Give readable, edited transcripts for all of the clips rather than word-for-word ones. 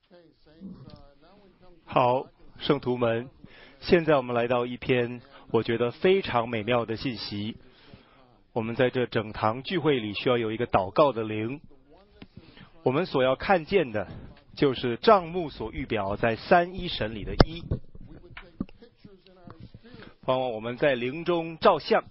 好，圣徒们，现在我们来到一篇我觉得非常美妙的信息。我们在这整堂聚会里需要有一个祷告的灵。我们所要看见的就是帐幕所预表在三一神里的一。往往我们在灵中照相，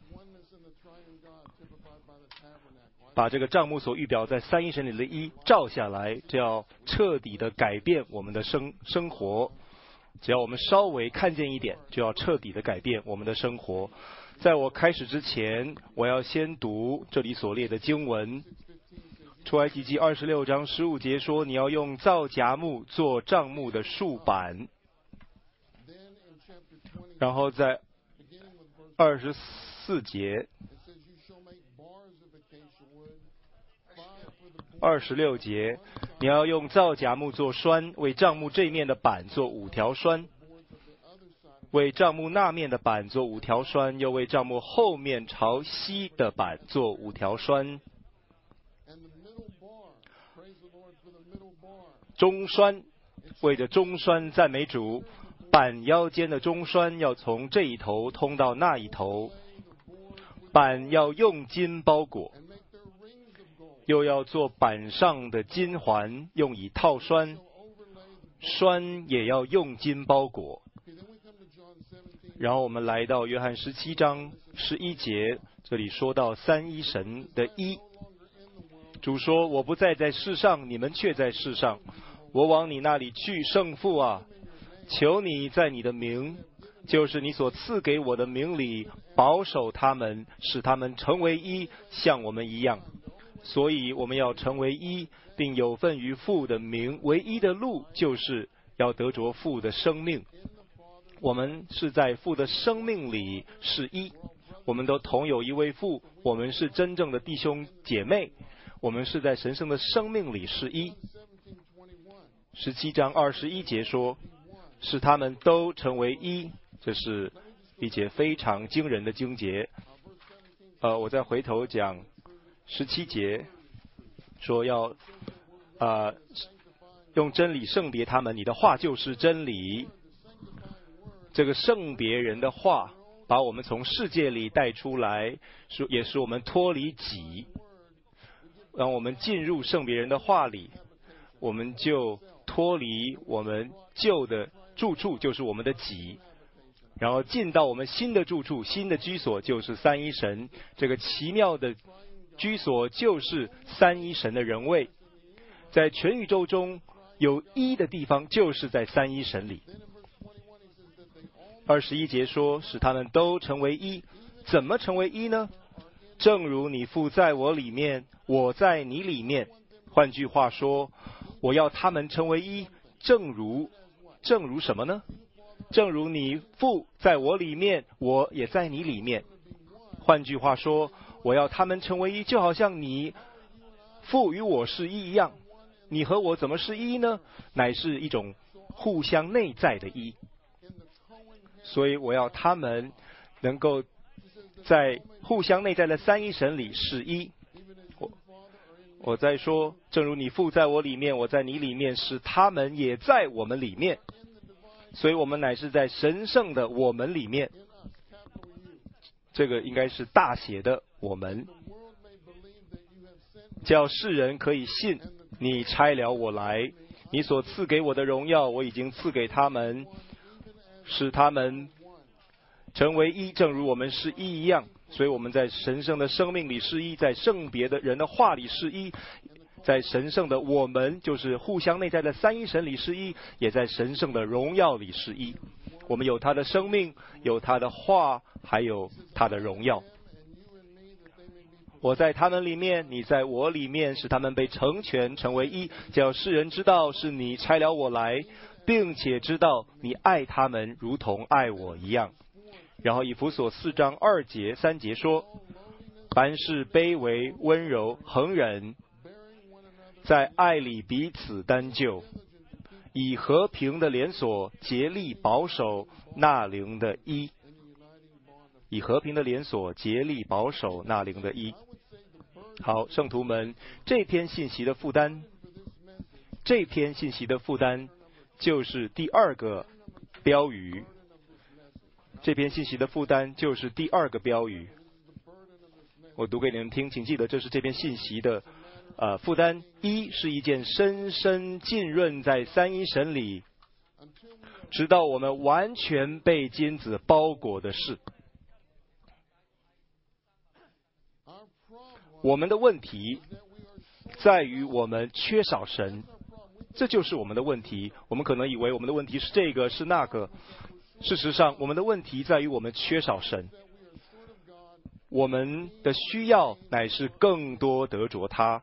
把这个帐幕所预表在三一神里的一照下来，这要彻底的改变我们的生活。只要我们稍微看见一点，就要彻底的改变我们的生活。在我开始之前，我要先读这里所列的经文。出埃及记26章15节说，你要用皂荚木做帐幕的竖板。然后在24节、26节，你要用皂荚木做栓，为帐幕这面的板做5条栓，为帐幕那面的板做5条栓，又为帐幕后面朝西的板做5条栓。中栓，为着中栓赞美主，板腰间的中栓要从这一头通到那一头，板要用金包裹，又要做板上的金环，用以套栓，栓也要用金包裹。然后我们来到约翰17章11节，这里说到三一神的一。主说，我不再在世上，你们却在世上，我往你那里去，圣父啊，求你在你的名，就是你所赐给我的名里，保守他们，使他们成为一，像我们一样。所以我们要成为一，并有份于父的名。唯一的路就是要得着父的生命。我们是在父的生命里是一，我们都同有一位父，我们是真正的弟兄姐妹，我们是在神圣的生命里是一。17章21节说，使他们都成为一，这是一节非常惊人的经节。我再回头讲17节，说要用真理圣别他们，你的话就是真理。这个圣别人的话，把我们从世界里带出来，也使我们脱离己，让我们进入圣别人的话里，我们就脱离我们旧的住处，就是我们的己，然后进到我们新的住处，新的居所，就是三一神。这个奇妙的居所就是三一神的人位，在全宇宙中有一的地方，就是在三一神里。21节说，使他们都成为一。怎么成为一呢？正如你父在我里面，我在你里面。换句话说，我要他们成为一，正如什么呢？正如你父在我里面，我也在你里面。换句话说，我要他们成为一，就好像你父与我是一一样。你和我怎么是一呢？乃是一种互相内在的一。所以我要他们能够在互相内在的三一神里是一。我在说，正如你父在我里面，我在你里面，使他们也在我们里面。所以我们乃是在神圣的我们里面，这个应该是大写的我们，叫世人可以信你差了我来，你所赐给我的荣耀我已经赐给他们，使他们成为一，正如我们是一一样。所以我们在神圣的生命里是一，在圣别的人的话里是一，在神圣的我们，就是互相内在的三一神里是一，也在神圣的荣耀里是一。我们有他的生命，有他的话，还有他的荣耀。我在他们里面，你在我里面，使他们被成全，成为一，叫世人知道是你差了我来，并且知道你爱他们如同爱我一样。然后以弗所4章2节3节说，凡事卑微温柔恒忍，在爱里彼此担救，以和平的连锁竭力保守那灵的一。以和平的连锁竭力保守那灵的一。好，圣徒们，这篇信息的负担， 这篇信息的负担就是第二个标语。这篇信息的负担就是第二个标语。我读给你们听，请记得这是这篇信息的负担。一是一件深深浸润在三一神里，直到我们完全被金子包裹的事。我们的问题在于我们缺少神，这就是我们的问题。我们可能以为我们的问题是这个是那个，事实上我们的问题在于我们缺少神。我们的需要乃是更多得着他。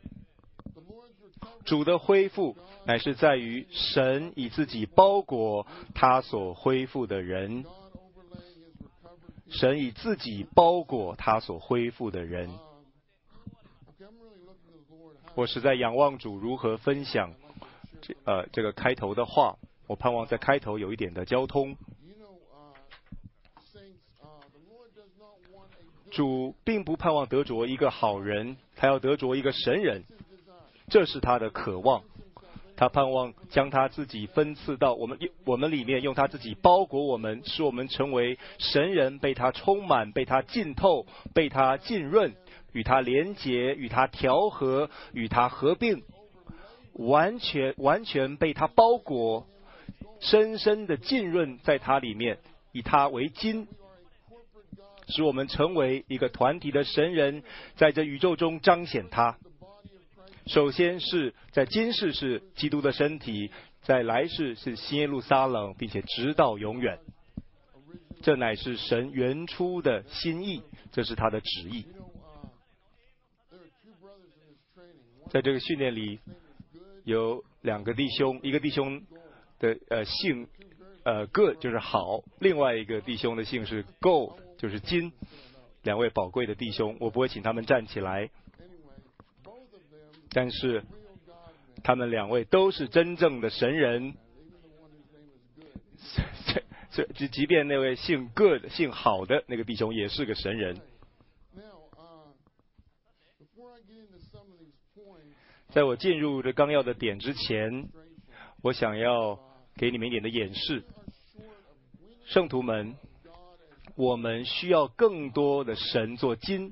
主的恢复乃是在于神以自己包裹他所恢复的人。神以自己包裹他所恢复的人。我实在仰望主如何分享这个开头的话。我盼望在开头有一点的交通。主并不盼望得着一个好人，他要得着一个神人，这是他的渴望。他盼望将他自己分赐到我们里面，用他自己包裹我们，使我们成为神人，被他充满，被他浸透，被他浸润，与他连结，与他调和，与他合并，完全被他包裹，深深的浸润在他里面，以他为金，使我们成为一个团体的神人，在这宇宙中彰显他。首先是在今世是基督的身体，在来世是新耶路撒冷，并且直到永远。这乃是神原初的心意，这是他的旨意。在这个训练里有两个弟兄，一个弟兄的姓good 就是好，另外一个弟兄的姓是 gold 就是金。两位宝贵的弟兄，我不会请他们站起来，但是他们两位都是真正的神人。即便那位姓 good 姓好的那个弟兄也是个神人。在我进入这纲要的点之前，我想要给你们一点的演示。圣徒们，我们需要更多的神做金。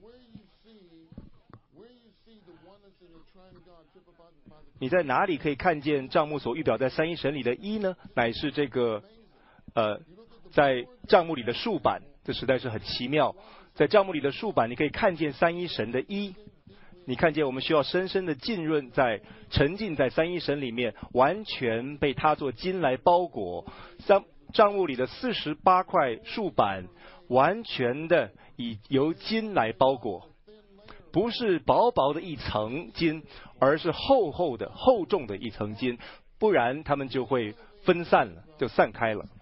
你在哪里可以看见帐幕所预表在三一神里的一呢？乃是这个在帐幕里的竖板，这实在是很奇妙。在帐幕里的竖板，你可以看见三一神的一。你看见我们需要深深的浸润在沉浸在三一神里面，完全被他做金来包裹。帐幕里的48块竖板完全的由金来包裹，不是薄薄的一层金，而是厚厚的厚重的一层金，不然它们就会分散了，就散开了。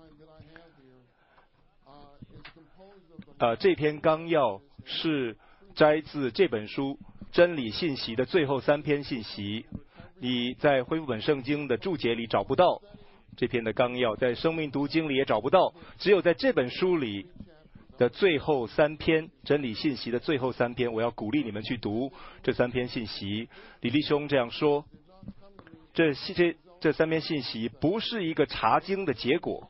这篇纲要是摘自这本书真理信息的最后3篇信息，你在恢复本圣经的注解里找不到这篇的纲要，在生命读经里也找不到，只有在这本书里的最后3篇真理信息的最后3篇，我要鼓励你们去读这3篇信息。李弟兄这样说，这3篇信息不是一个查经的结果，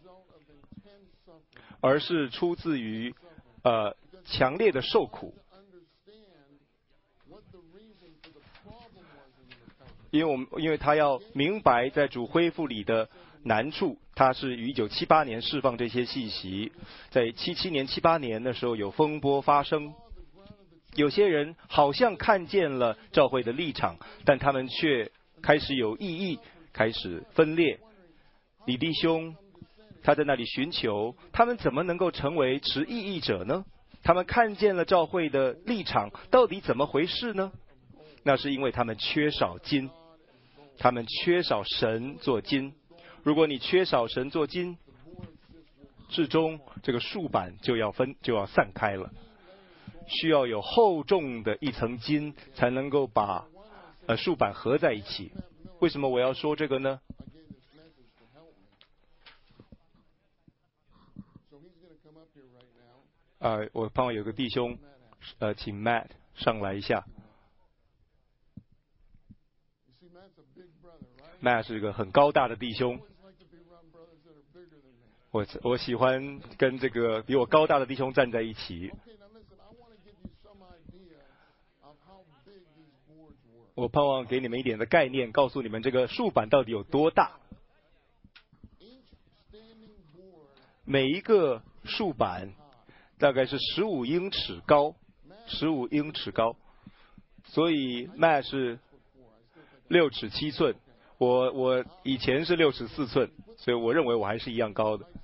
而是出自于强烈的受苦。因为他要明白在主恢复里的难处，他是于1978年释放这些信息，在77年、78年的时候有风波发生，有些人好像看见了教会的立场，但他们却开始有异议，开始分裂。李弟兄他在那里寻求，他们怎么能够成为持异议者呢？他们看见了教会的立场，到底怎么回事呢？那是因为他们缺少金，他们缺少神做金。如果你缺少神做金，至终这个竖板就要散开了，需要有厚重的一层金才能够把竖板合在一起。为什么我要说这个呢？我盼望有个弟兄请 Matt 上来一下。 Matt 是个很高大的弟兄，我喜欢跟这个比我高大的弟兄站在一起。我盼望给你们一点的概念，告诉你们这个竖板到底有多大。每一个竖板大概是15英尺高，15英尺高，所以 Matt 是6尺7寸，我以前是64寸，所以我认为我还是一样高的。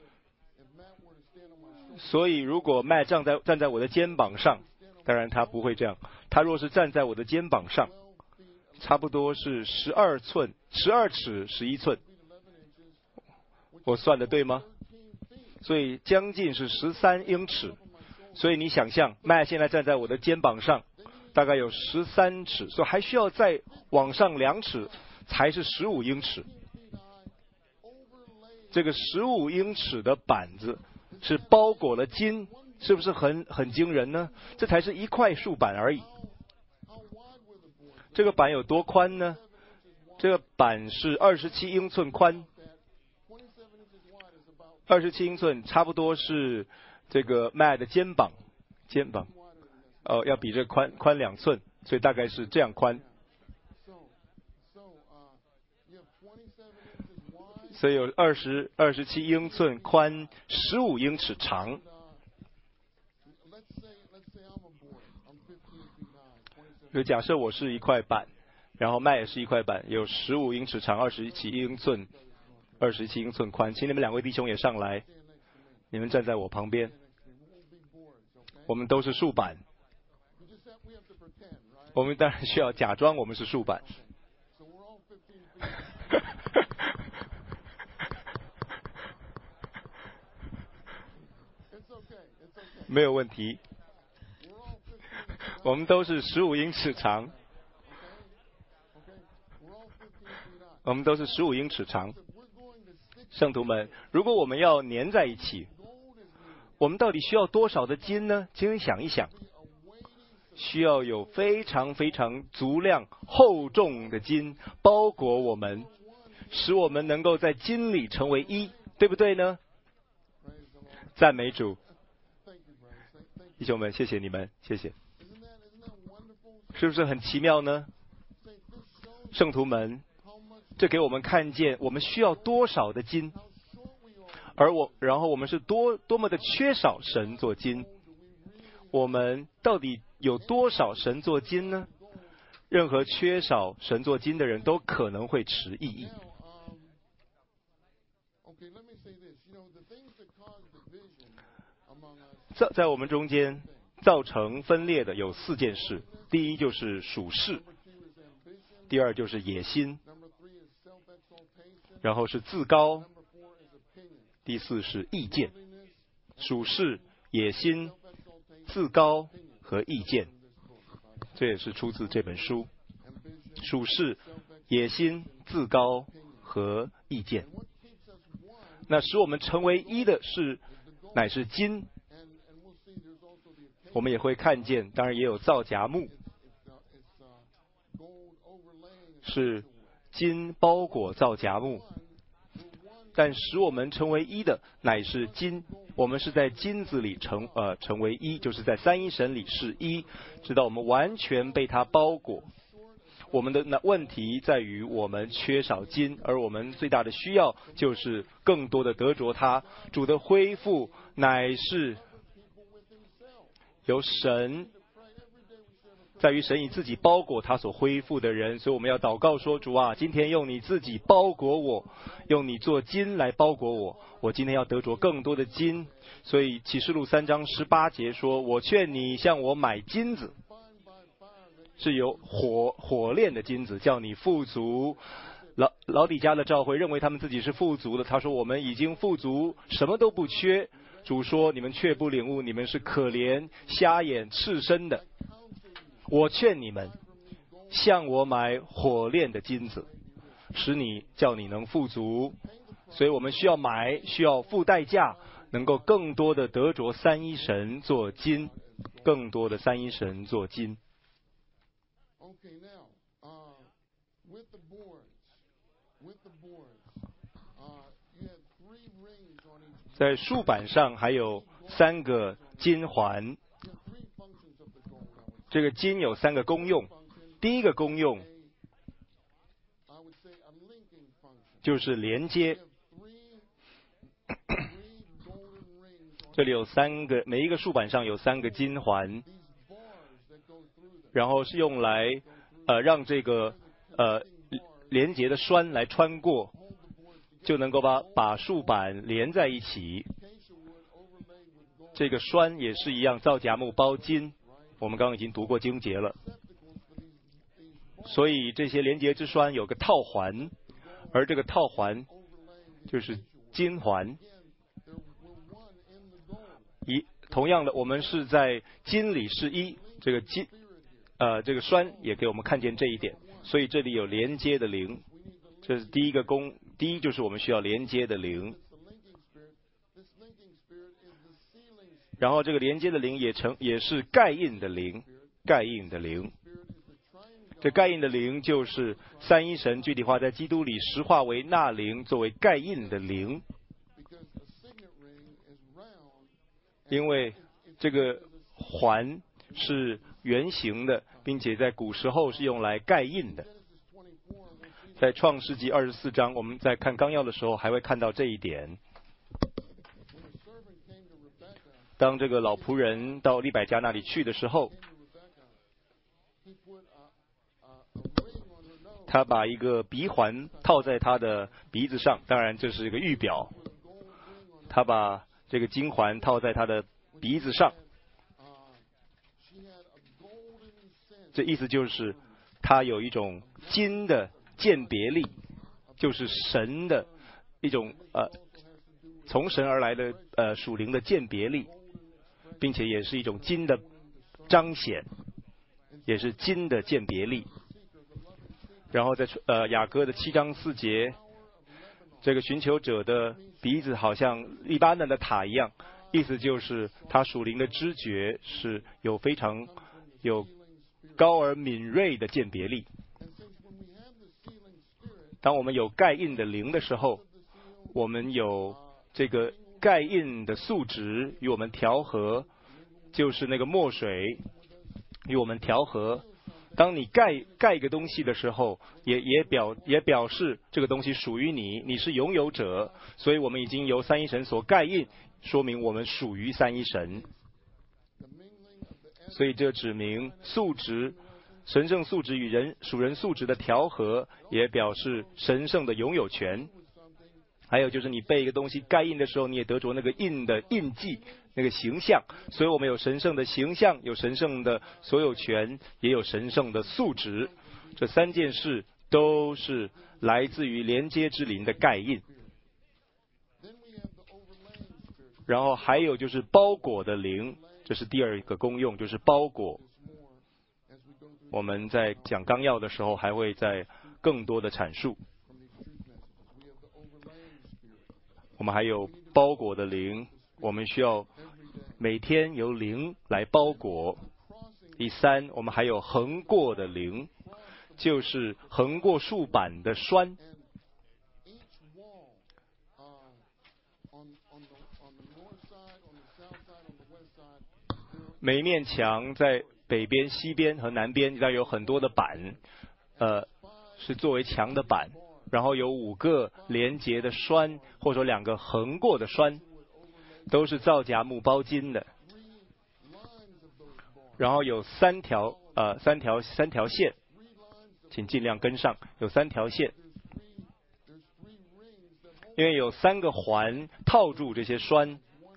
所以如果 Matt 站在我的肩膀上，当然他不会这样，他若是站在我的肩膀上，差不多是12尺11寸，我算的对吗？所以将近是13英尺。所以你想象 Matt 现在站在我的肩膀上，大概有13尺，所以还需要再往上2尺才是15英尺。这个15英尺的板子是包裹了金，是不是很惊人呢？这才是一块竖板而已。这个板有多宽呢？这个板是27英寸宽，27英寸差不多是这个 Matt 的肩膀，要比这宽2寸，所以大概是这样宽。所以有27英寸宽，15英尺长。就假设我是一块板，然后Matt也是一块板，有15英尺长，27英寸宽。请你们2位弟兄也上来，你们站在我旁边。我们都是竖板，我们当然需要假装我们是竖板。没有问题，我们都是15英尺长，我们都是15英尺长。圣徒们，如果我们要粘在一起，我们到底需要多少的金呢？请你想一想，需要有非常非常足量厚重的金包裹我们，使我们能够在金里成为一，对不对呢？赞美主，弟兄们，谢谢你们，谢谢。是不是很奇妙呢？圣徒们，这给我们看见我们需要多少的金，然后我们是多么的缺少神做金。我们到底有多少神做金呢？任何缺少神做金的人都可能会持异议。在我们中间造成分裂的有4件事。第一就是属世，第二就是野心，然后是自高，第4是意见。属世、野心、自高和意见，这也是出自这本书。属世、野心、自高和意见。那使我们成为一的乃是金。我们也会看见，当然也有皂荚木，是金包裹皂荚木，但使我们成为一的乃是金。我们是在金子里成为一，就是在三一神里是一，直到我们完全被它包裹。我们的问题在于我们缺少金，而我们最大的需要就是更多的得着它。主的恢复乃是由神，在于神以自己包裹他所恢复的人。所以我们要祷告说，主啊，今天用你自己包裹我，用你做金来包裹我，我今天要得着更多的金。所以启示录3章18节说，我劝你向我买金子，是由火炼的金子，叫你富足。老底家的教会认为他们自己是富足的，他说我们已经富足，什么都不缺。主说，你们却不领悟，你们是可怜、瞎眼、赤身的。我劝你们向我买火炼的金子，叫你能富足。所以我们需要买，需要付代价，能够更多的得着三一神做金，更多的三一神做金。 在竖板上还有3个金环。这个金有3个功用，第一个功用就是连接。这里有3个，每一个竖板上有3个金环，然后是用来让这个连接的栓来穿过，就能够把竖板连在一起。这个栓也是一样，皂荚木包金，我们刚刚已经读过经节了。所以这些连接之栓有个套环，而这个套环就是金环。同样的，我们是在金里是一，这个这个栓也给我们看见这一点，所以这里有连接的灵，这是第一就是我们需要连接的灵。然后这个连接的灵也是盖印的灵，盖印的灵。这盖印的灵就是三一神具体化在基督里实化为那灵，作为盖印的灵。因为这个环是圆形的，并且在古时候是用来盖印的。在创世纪24章，我们在看纲要的时候还会看到这一点。当这个老仆人到利百加那里去的时候，他把一个鼻环套在他的鼻子上，当然这是一个预表。他把这个金环套在他的鼻子上，这意思就是他有一种金的鉴别力，就是神的一种从神而来的属灵的鉴别力，并且也是一种金的彰显，也是金的鉴别力。然后在雅歌的7章4节，这个寻求者的鼻子好像黎巴嫩的塔一样，意思就是他属灵的知觉是有非常有高而敏锐的鉴别力。当我们有盖印的灵的时候，我们有这个盖印的素质与我们调和，就是那个墨水与我们调和。当你盖一个东西的时候，也表示这个东西属于你，你是拥有者。所以我们已经由三一神所盖印，说明我们属于三一神。所以这指明素质，神圣素质与属人素质的调和，也表示神圣的拥有权。还有就是你被一个东西盖印的时候，你也得着那个印的印记，那个形象。所以我们有神圣的形象，有神圣的所有权，也有神圣的素质。这3件事都是来自于连接之灵的盖印。然后还有就是包裹的灵，这是第2个功用，就是包裹。我们在讲纲要的时候还会再更多的阐述。我们还有包裹的灵，我们需要每天由灵来包裹。第3，我们还有横过的灵，就是横过竖板的栓。每一面墙在北边、西边和南边，要有很多的板，是作为墙的板。然后有5个连接的栓，或者说2个横过的栓，都是皂荚木包金的。然后有3条线，请尽量跟上，有3条线，因为有3个环套住这些栓，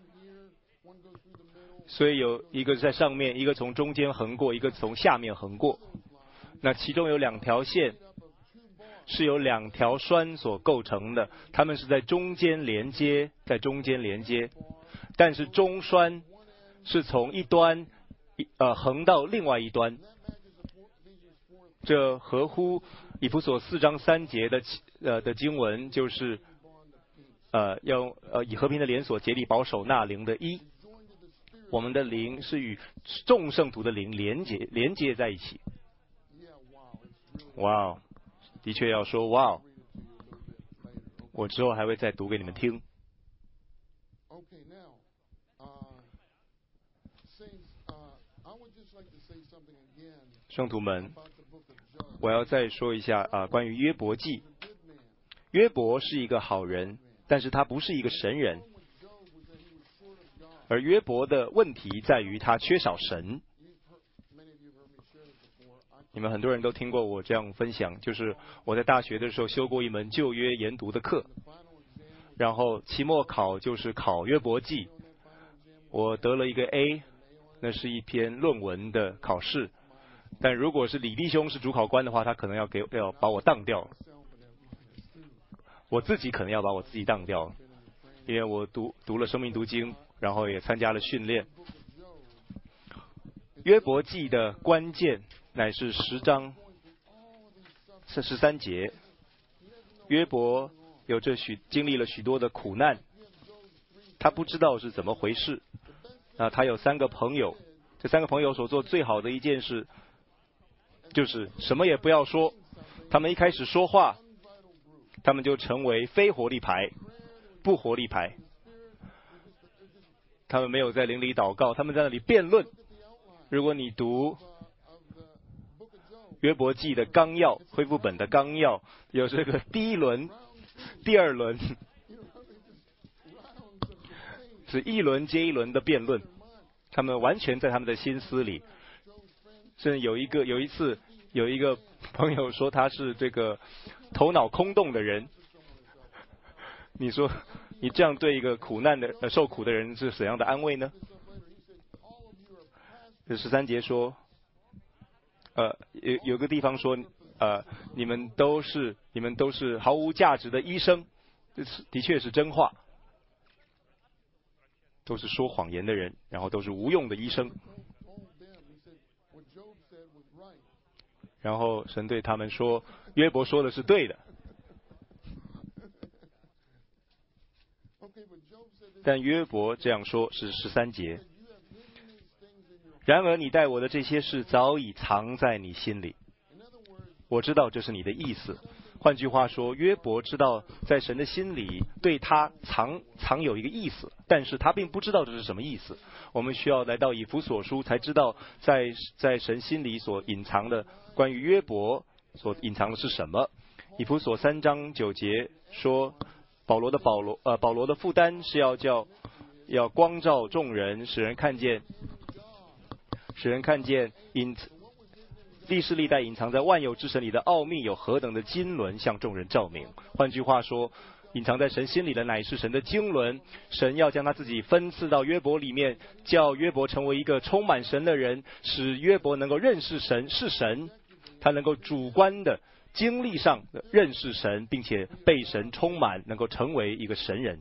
所以有一个在上面，一个从中间横过，一个从下面横过。那其中有2条线是由2条栓所构成的，它们是在中间连接，但是中栓是从一端横到另外一端。这合乎以弗所4章3节的经文，就是要以和平的连锁竭力保守那灵的一。我们的灵是与众圣徒的灵连接在一起。哇哦， 的确要说哇，我之后还会再读给你们听。圣徒们，我要再说一下关于约伯记。约伯是一个好人，但是他不是一个神人。而约伯的问题在于他缺少神。你们很多人都听过我这样分享，就是我在大学的时候修过一门旧约研读的课，然后期末考就是考约伯记，我得了一个 A， 那是一篇论文的考试。但如果是李弟兄是主考官的话，他可能要把我当掉，我自己可能要把我自己当掉，因为我读了生命读经，然后也参加了训练。约伯记的关键乃是10章13节。约伯经历了许多的苦难，他不知道是怎么回事。他有3个朋友，这3个朋友所做最好的一件事，就是什么也不要说。他们一开始说话，他们就成为非活力派、不活力派。他们没有在灵里祷告，他们在那里辩论。如果你读约伯记的纲要，恢复本的纲要，有这个第1轮、第2轮，是一轮接一轮的辩论。他们完全在他们的心思里。甚至有一次有一个朋友说他是这个头脑空洞的人。你说你这样对一个受苦的人是怎样的安慰呢？13节说，有个地方说，你们都是毫无价值的医生，这的确是真话，都是说谎言的人，然后都是无用的医生。然后神对他们说，约伯说的是对的。但约伯这样说是13节。然而你待我的这些事早已藏在你心里，我知道这是你的意思。换句话说，约伯知道在神的心里对他藏有一个意思，但是他并不知道这是什么意思。我们需要来到以弗所书才知道在神心里所隐藏的关于约伯所隐藏的是什么。以弗所3章9节说，保罗的负担是要光照众人，使人看见历世历代隐藏在万有之神里的奥秘有何等的经纶向众人照明。换句话说，隐藏在神心里的乃是神的经纶。神要将他自己分赐到约伯里面，叫约伯成为一个充满神的人，使约伯能够认识神是神，他能够主观的经历上认识神，并且被神充满，能够成为一个神人。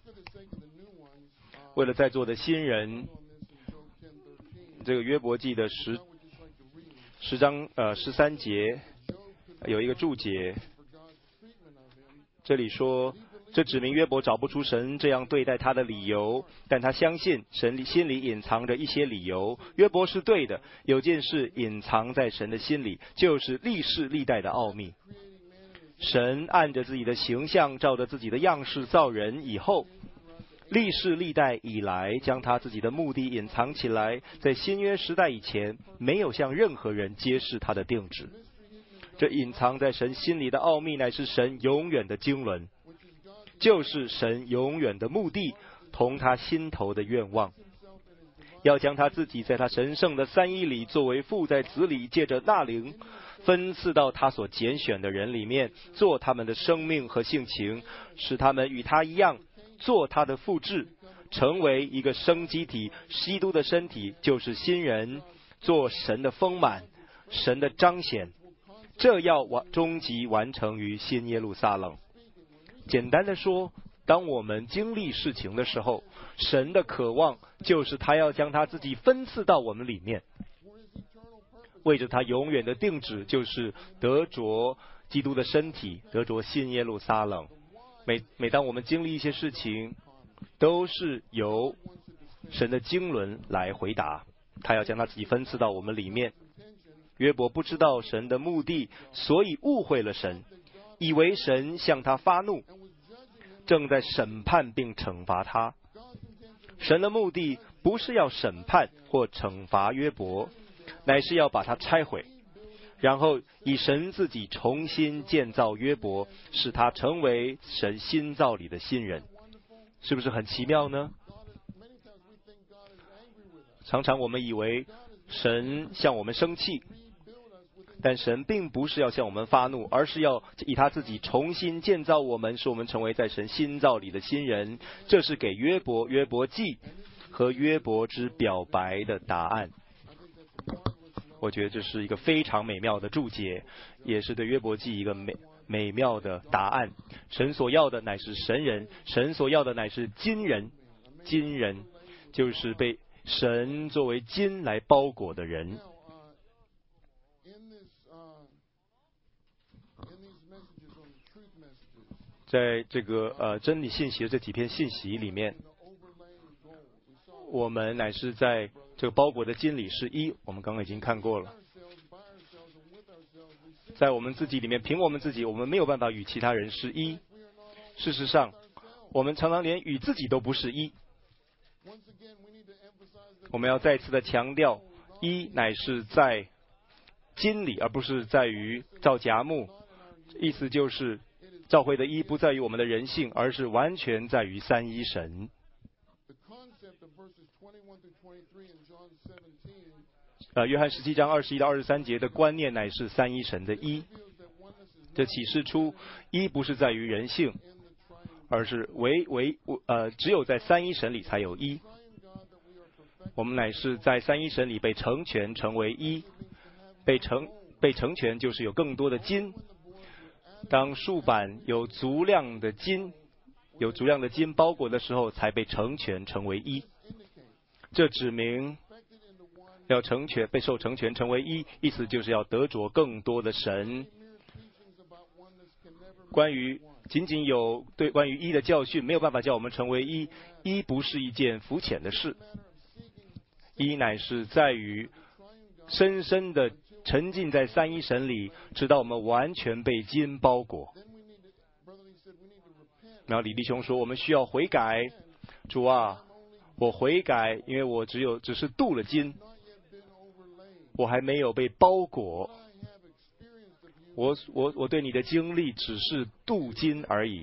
为了在座的新人，这个约伯记的10章13节有一个注解，这里说，这指明约伯找不出神这样对待他的理由，但他相信神心里隐藏着一些理由。约伯是对的，有件事隐藏在神的心里，就是历世历代的奥秘。神按着自己的形象，照着自己的样式造人以后，历世历代以来将他自己的目的隐藏起来，在新约时代以前没有向任何人揭示他的定旨。这隐藏在神心里的奥秘乃是神永远的经纶，就是神永远的目的同他心头的愿望，要将他自己在他神圣的三一里作为父在子里，借着那灵分赐到他所拣选的人里面，做他们的生命和性情，使他们与他一样，做他的复制，成为一个生机体。基督的身体就是新人，做神的丰满，神的彰显。这要终极完成于新耶路撒冷。简单的说，当我们经历事情的时候，神的渴望就是他要将他自己分赐到我们里面，为着他永远的定旨，就是得着基督的身体，得着新耶路撒冷。每当我们经历一些事情，都是由神的经纶来回答，他要将他自己分赐到我们里面。 约伯不知道神的目的，所以误会了神，以为神向他发怒，正在审判并惩罚他。神的目的不是要审判或惩罚约伯，乃是要把他拆毁，然后以神自己重新建造约伯，使他成为神新造里的新人。是不是很奇妙呢？常常我们以为神向我们生气，但神并不是要向我们发怒，而是要以他自己重新建造我们，使我们成为在神新造里的新人。这是给约伯记和约伯之表白的答案。我觉得这是一个非常美妙的注解，也是对约伯记一个美妙的答案。神所要的乃是神人，神所要的乃是金人，金人就是被神作为金来包裹的人。在这个真理信息的这几篇信息里面，我们乃是在这个包裹的金里是一，我们刚刚已经看过了。在我们自己里面，凭我们自己，我们没有办法与其他人是一。事实上，我们常常连与自己都不是一。我们要再次的强调，一乃是在金里，而不是在于造夹木。意思就是教会的一不在于我们的人性，而是完全在于三一神。约翰17章21到23节的观念乃是三一神的一。这启示出一不是在于人性，而是只有在三一神里才有一。我们乃是在三一神里被成全成为一，被成全就是有更多的金。当树板有足量的金包裹的时候，才被成全成为一。这指明要被受成全成为一，意思就是要得着更多的神。关于一的教训，没有办法叫我们成为一。一不是一件肤浅的事，一乃是在于深深的沉浸在三一神里，直到我们完全被金包裹。然后李弟兄说，我们需要悔改。主啊，我悔改，因为我只是镀了金，我还没有被包裹。我对你的经历只是镀金而已。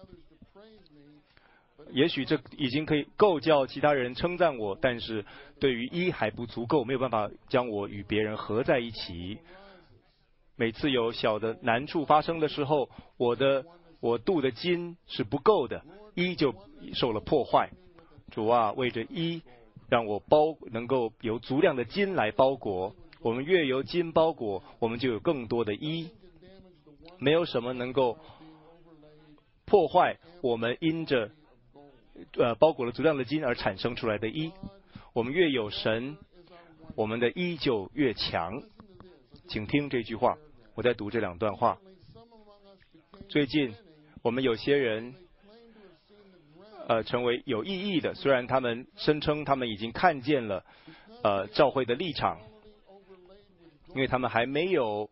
也许这已经可以够叫其他人称赞我，但是对于一还不足够，没有办法将我与别人合在一起。每次有小的难处发生的时候，我镀的金是不够的，一就受了破坏。主啊，为着一，让我能够由足量的金来包裹。我们越由金包裹，我们就有更多的一。没有什么能够破坏我们因着包裹了足量的金而产生出来的一。我们越有神，我们的一就越强。请听这句话，我在读这两段话。最近我们有些人成为有意义的，虽然他们声称他们已经看见了教会的立场，因为他们还没有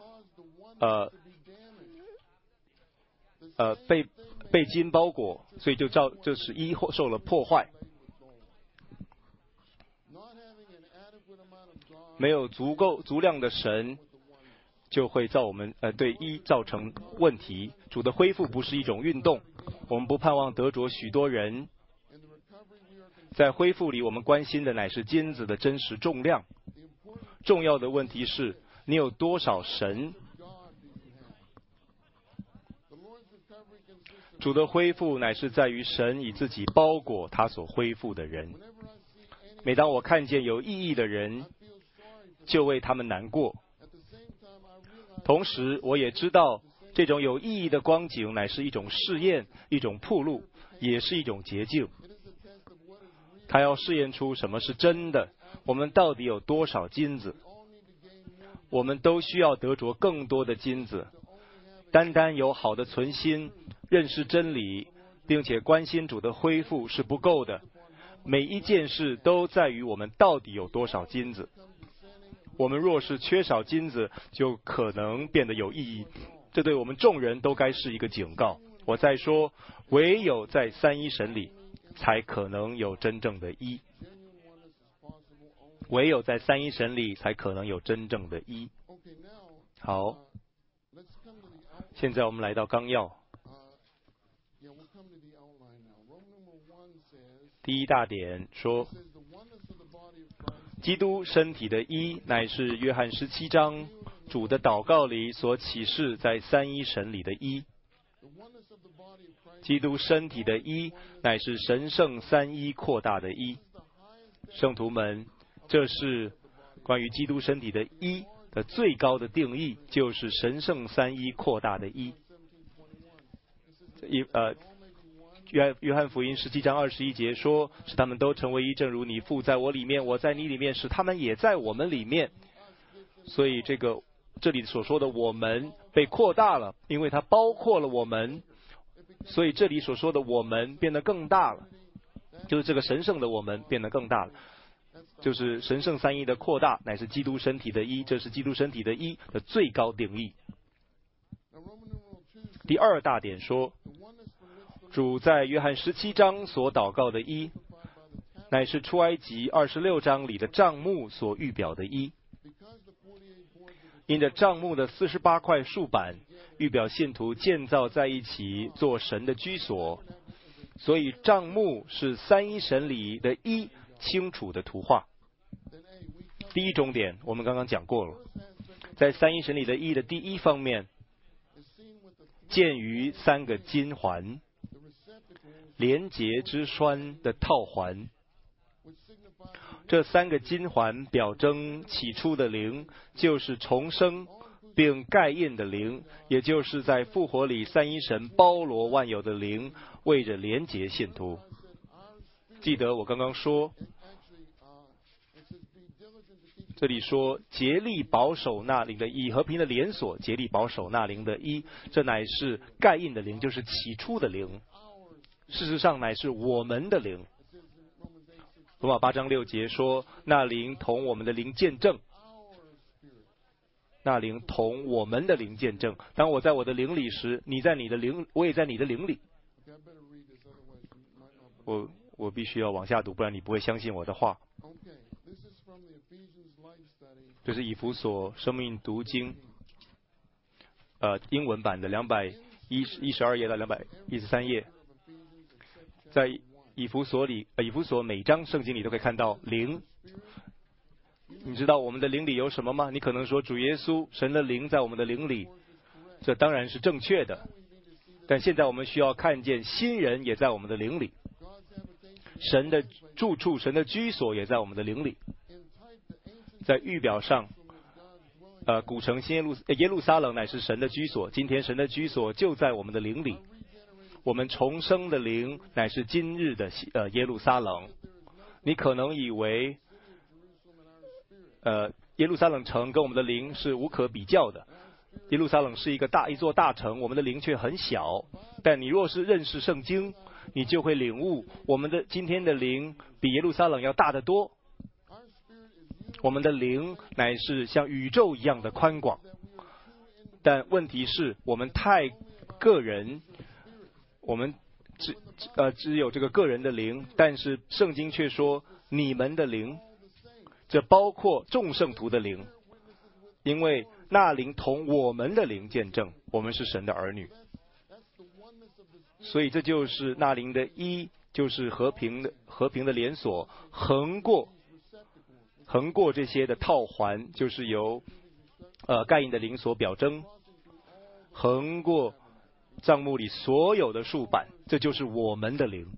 被金包裹，所以就是一受了破坏。没有足量的神，就会对一造成问题。主的恢复不是一种运动，我们不盼望得着许多人。在恢复里，我们关心的乃是金子的真实重量。重要的问题是你有多少神。主的恢复乃是在于神以自己包裹他所恢复的人。每当我看见有意义的人，就为他们难过。同时我也知道，这种有意义的光景乃是一种试验，一种铺路，也是一种捷径。他要试验出什么是真的，我们到底有多少金子。我们都需要得着更多的金子。单单有好的存心，认识真理，并且关心主的恢复是不够的。每一件事都在于我们到底有多少金子。 我们若是缺少金子，就可能变得有意义。这对我们众人都该是一个警告。我再说，唯有在三一神里，才可能有真正的一。唯有在三一神里，才可能有真正的一。好，现在我们来到纲要。第一大点说，基督身体的一，乃是约翰17章主的祷告里所启示在三一神里的一。基督身体的一，乃是神圣三一扩大的一。圣徒们，这是关于基督身体的一的最高的定义，就是神圣三一扩大的一。约翰福音17章21节说，使他们都成为一，正如你父在我里面，我在你里面，使他们也在我们里面。所以这里所说的我们被扩大了，因为它包括了我们，所以这里所说的我们变得更大了，就是这个神圣的我们变得更大了，就是神圣三一的扩大，乃是基督身体的一，这是基督身体的一的最高定义。第二大点说，主在约翰17章所祷告的一，乃是出埃及26章里的帐幕所预表的一。因着帐幕的48块树板预表信徒建造在一起做神的居所，所以帐幕是三一神里的一清楚的图画。第一重点我们刚刚讲过了，在三一神里的一的第一方面，鉴于三个金环，连结之栓的套环。这三个金环表征起初的灵，就是重生并盖印的灵，也就是在复活里三一神包罗万有的灵，为着连结信徒。记得我刚刚说，这里说竭力保守那灵的一，和平的连锁竭力保守那灵的一，这乃是盖印的灵，就是起初的灵，事实上乃是我们的灵。罗马8章6节说，那灵同我们的灵见证，那灵同我们的灵见证。当我在我的灵里时，你在你的灵，我也在你的灵里。我必须要往下读，不然你不会相信我的话。这是以弗所生命读经，英文版的212页到213页，在以弗所每章圣经里都可以看到灵。你知道我们的灵里有什么吗？你可能说主耶稣，神的灵在我们的灵里，这当然是正确的。但现在我们需要看见新人也在我们的灵里，神的住处、神的居所也在我们的灵里。在预表上，古城新耶路撒冷乃是神的居所，今天神的居所就在我们的灵里。我们重生的灵乃是今日的耶路撒冷。你可能以为耶路撒冷城跟我们的灵是无可比较的，耶路撒冷是一座大城，我们的灵却很小。但你若是认识圣经，你就会领悟，我们的今天的灵比耶路撒冷要大得多。我们的灵乃是像宇宙一样的宽广，但问题是我们太个人，我们只有这个个人的灵，但是圣经却说你们的灵，这包括众圣徒的灵，因为那灵同我们的灵见证，我们是神的儿女。所以这就是那灵的一，就是和平的连锁，横过这些的套环，就是由盖印的灵所表征，横过帐幕里所有的树板，这就是我们的灵。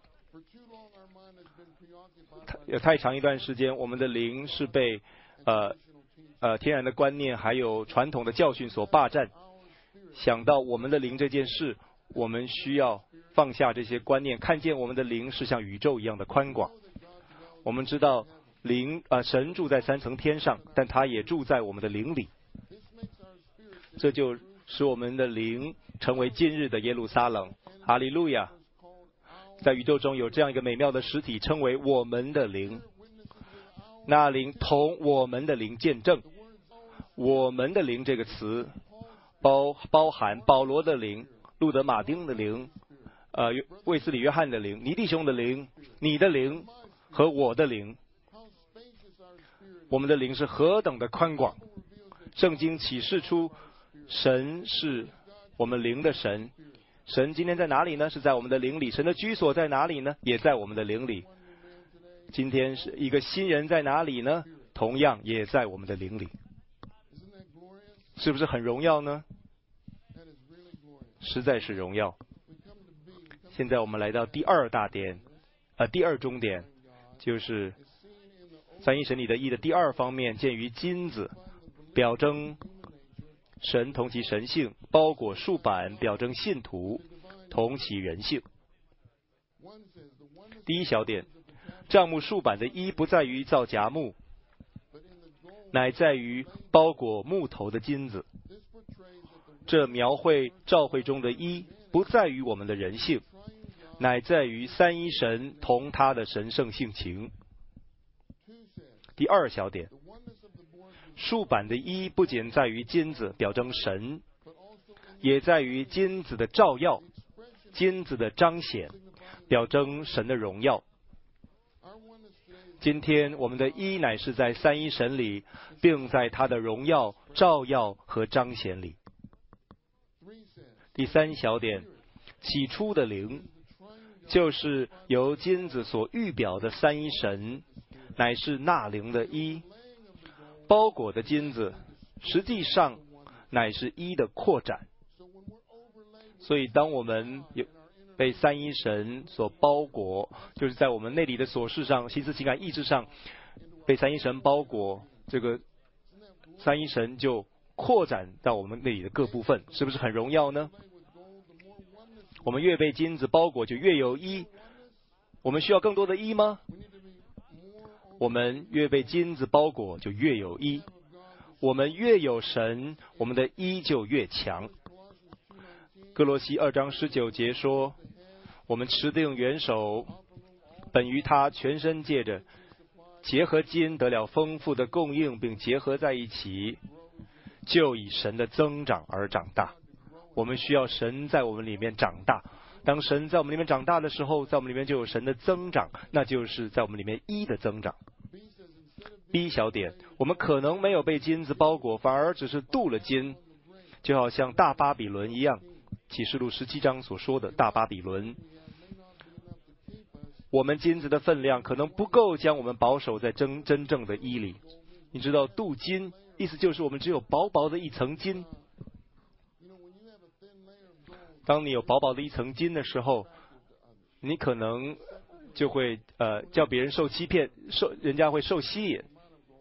太长一段时间，我们的灵是被天然的观念还有传统的教训所霸占。想到我们的灵这件事，我们需要放下这些观念，看见我们的灵是像宇宙一样的宽广。我们知道神住在3层天上，但他也住在我们的灵里，这就使我们的灵成为今日的耶路撒冷。哈利路亚！在宇宙中有这样一个美妙的实体，称为我们的灵。 那灵同我们的灵见证。我们的灵这个词包含保罗的灵、路德马丁的灵、卫斯理约翰的灵、尼弟兄的灵、你的灵和我的灵。我们的灵是何等的宽广！圣经启示出神是我们灵的神。神今天在哪里呢？是在我们的灵里。神的居所在哪里呢？也在我们的灵里。今天是一个新人在哪里呢？同样也在我们的灵里。是不是很荣耀呢？实在是荣耀。现在我们来到第二中点，就是三一神里的义的第二方面，鉴于金子表征神同其神性，包裹树板表征信徒同其人性。第一小点，帐幕树板的义不在于造荚木，乃在于包裹木头的金子。这描绘召会中的义不在于我们的人性，乃在于三一神同他的神圣性情。第二小点，树板的义不仅在于金子表征神，也在于金子的照耀、金子的彰显，表征神的荣耀。今天我们的义乃是在三一神里，并在他的荣耀、照耀和彰显里。第三小点，起初的灵，就是由金子所预表的三一神，乃是那灵的一包裹的金子，实际上乃是一的扩展。所以当我们被三一神所包裹，就是在我们内里的琐事上、心思情感意志上被三一神包裹，这个三一神就扩展到我们内里的各部分，是不是很荣耀呢？我们越被金子包裹就越有一。我们需要更多的一吗？我们越被金子包裹就越有一。我们越有神，我们的一就越强。哥罗西2章19节说，我们持定元首，本于他全身借着结合金得了丰富的供应，并结合在一起，就以神的增长而长大。我们需要神在我们里面长大。当神在我们里面长大的时候，在我们里面就有神的增长，那就是在我们里面一的增长。B 小点，我们可能没有被金子包裹，反而只是镀了金，就好像大巴比伦一样，启示录17章所说的大巴比伦。我们金子的分量可能不够将我们保守在真正的一里。你知道镀金意思就是我们只有薄薄的一层金。当你有薄薄的一层金的时候，你可能就会叫别人受欺骗，人家会受吸引。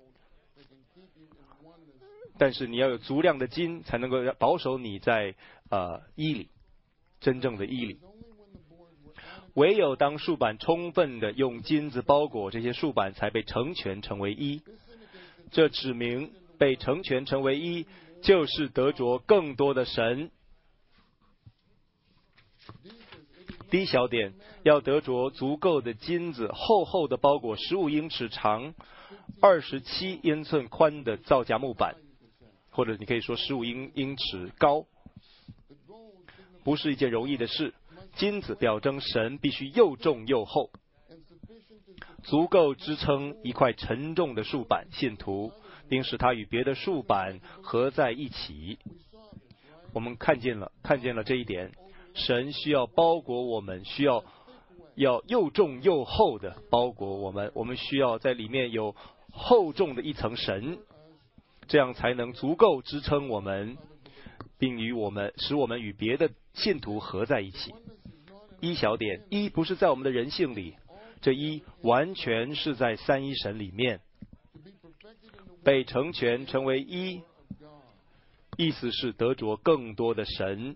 但是你要有足量的金，才能够保守你在一里，真正的一里。唯有当树板充分的用金子包裹，这些树板才被成全成为一。这指明被成全成为一，就是得着更多的神。D 小点，要得着足够的金子，厚厚的包裹15英尺长、27英寸宽的造荚木板，或者你可以说15英尺高，不是一件容易的事。金子表征神必须又重又厚，足够支撑一块沉重的树板，信徒，并使它与别的树板合在一起。我们看见了这一点。神需要包裹我们，需要又重又厚的包裹我们。我们需要在里面有厚重的一层神，这样才能足够支撑我们，并使我们与别的信徒合在一起。一小点，一不是在我们的人性里，这一完全是在三一神里面被成全成为一，意思是得着更多的神。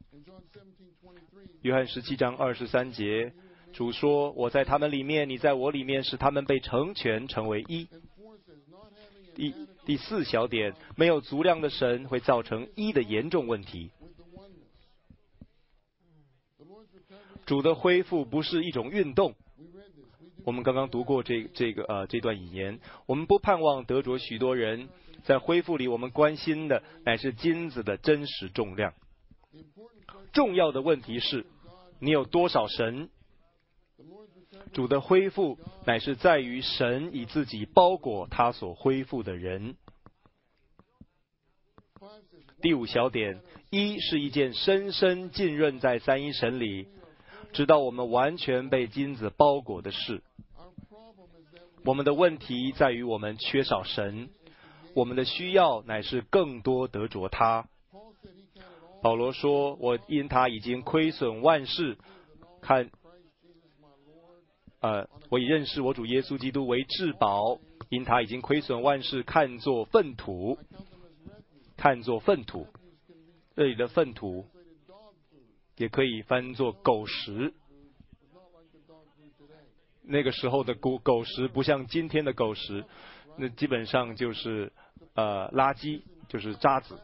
约翰17章23节，主说，我在他们里面，你在我里面，使他们被成全成为一。第4小点，没有足量的神会造成一的严重问题。主的恢复不是一种运动， 我们刚刚读过这段引言，我们不盼望得着许多人，在恢复里我们关心的乃是金子的真实重量。重要的问题是，你有多少神？主的恢复乃是在于神以自己包裹他所恢复的人。第5小点，一是一件深深浸润在三一神里，直到我们完全被金子包裹的事。我们的问题在于我们缺少神，我们的需要乃是更多得着他。保罗说，我因他已经亏损万事，我以认识我主耶稣基督为至宝，因他已经亏损万事，看作粪土。看作粪土，这里的粪土也可以翻作狗食。那个时候的狗食不像今天的狗食，那基本上就是垃圾，就是渣子。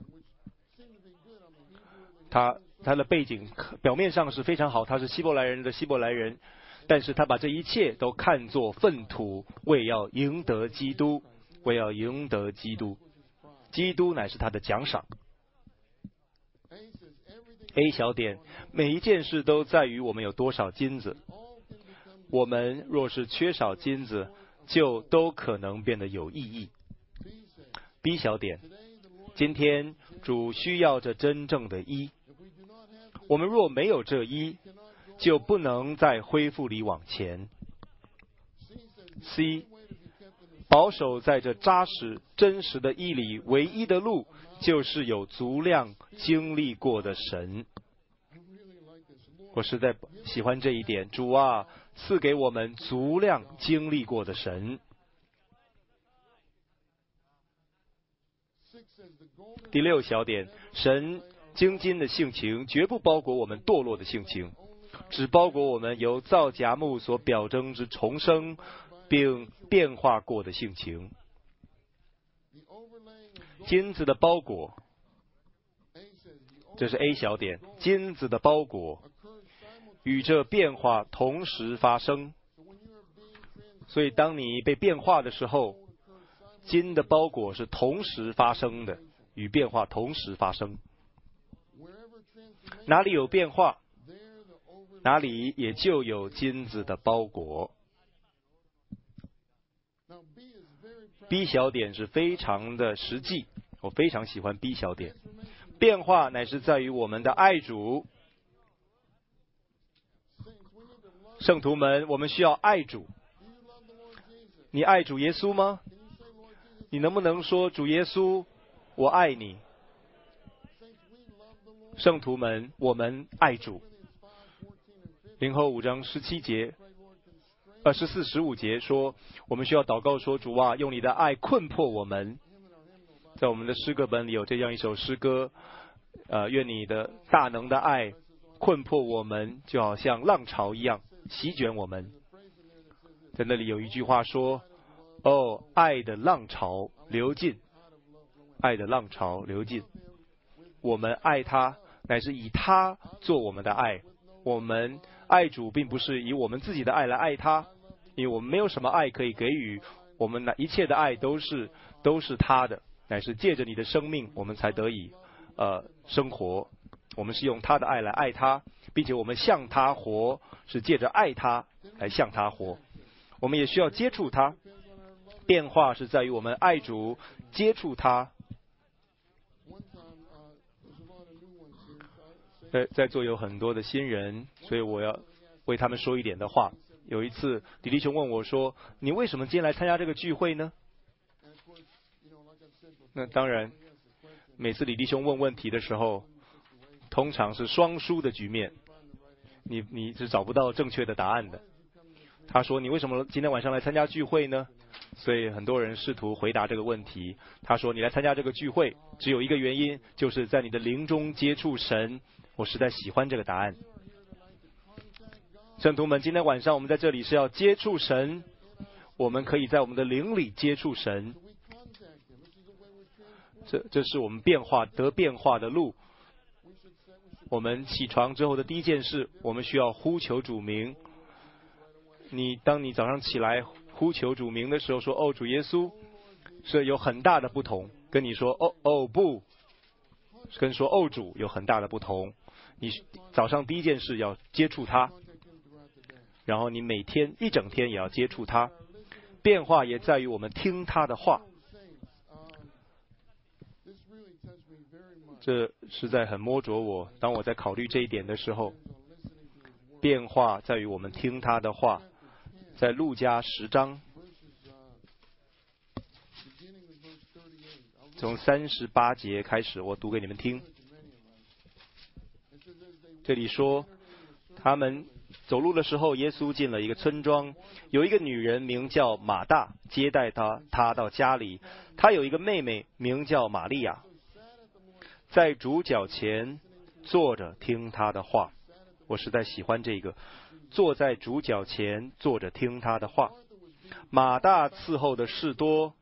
他的背景表面上是非常好，他是希伯来人的希伯来人，但是他把这一切都看作粪土，为要赢得基督，为要赢得基督。基督乃是他的奖赏。A 小点，每一件事都在于我们有多少金子。我们若是缺少金子，就都可能变得有意义。B 小点，今天主需要这真正的一。我们若没有这一，就不能在恢复里往前。C， 保守在这扎实真实的义里，唯一的路就是有足量经历过的神。我实在喜欢这一点，主啊，赐给我们足量经历过的神。第6小点，神精金的性情绝不包裹我们堕落的性情，只包裹我们由造假木所表征之重生并变化过的性情。金子的包裹，这是 A 小点，金子的包裹与这变化同时发生。所以当你被变化的时候，金的包裹是同时发生的，与变化同时发生。哪里有变化，哪里也就有金子的包裹。B 小点是非常的实际，我非常喜欢 B 小点。变化乃是在于我们的爱主。圣徒们，我们需要爱主。你爱主耶稣吗？你能不能说，主耶稣，我爱你？圣徒们，我们爱主。林后5章17节，14、15节说，我们需要祷告说，主啊，用你的爱困迫我们。在我们的诗歌本里有这样一首诗歌，愿你的大能的爱困迫我们，就好像浪潮一样席卷我们。在那里有一句话说，哦，爱的浪潮流尽，爱的浪潮流尽。我们爱他，乃是以他做我们的爱。我们爱主，并不是以我们自己的爱来爱他，因为我们没有什么爱可以给予，我们一切的爱都是他的，乃是借着你的生命，我们才得以生活。我们是用他的爱来爱他，并且我们向他活，是借着爱他来向他活。我们也需要接触他，变化是在于我们爱主，接触他。在座有很多的新人，所以我要为他们说一点的话。有一次，李弟兄问我说：“你为什么今天来参加这个聚会呢？”那当然，每次李弟兄问问题的时候，通常是双输的局面，你是找不到正确的答案的。他说：“你为什么今天晚上来参加聚会呢？”所以很多人试图回答这个问题。他说：“你来参加这个聚会，只有一个原因，就是在你的灵中接触神。”我实在喜欢这个答案。圣徒们，今天晚上我们在这里是要接触神，我们可以在我们的灵里接触神。这是我们得变化的路。我们起床之后的第一件事，我们需要呼求主名。 当你早上起来呼求主名的时候，说哦主耶稣，是有很大的不同。跟你说哦不，跟说哦主有很大的不同。你早上第一件事要接触他，然后你每天一整天也要接触他。变化也在于我们听他的话。这实在很摸着我。当我在考虑这一点的时候，变化在于我们听他的话。在路加10章，从38节开始，我读给你们听。这里说，他们走路的时候，耶稣进了一个村庄，有一个女人名叫马大，接待他到家里。她有一个妹妹名叫玛利亚，在主脚前坐着听他的话。我实在喜欢这个，坐在主脚前坐着听他的话。马大伺候的事多，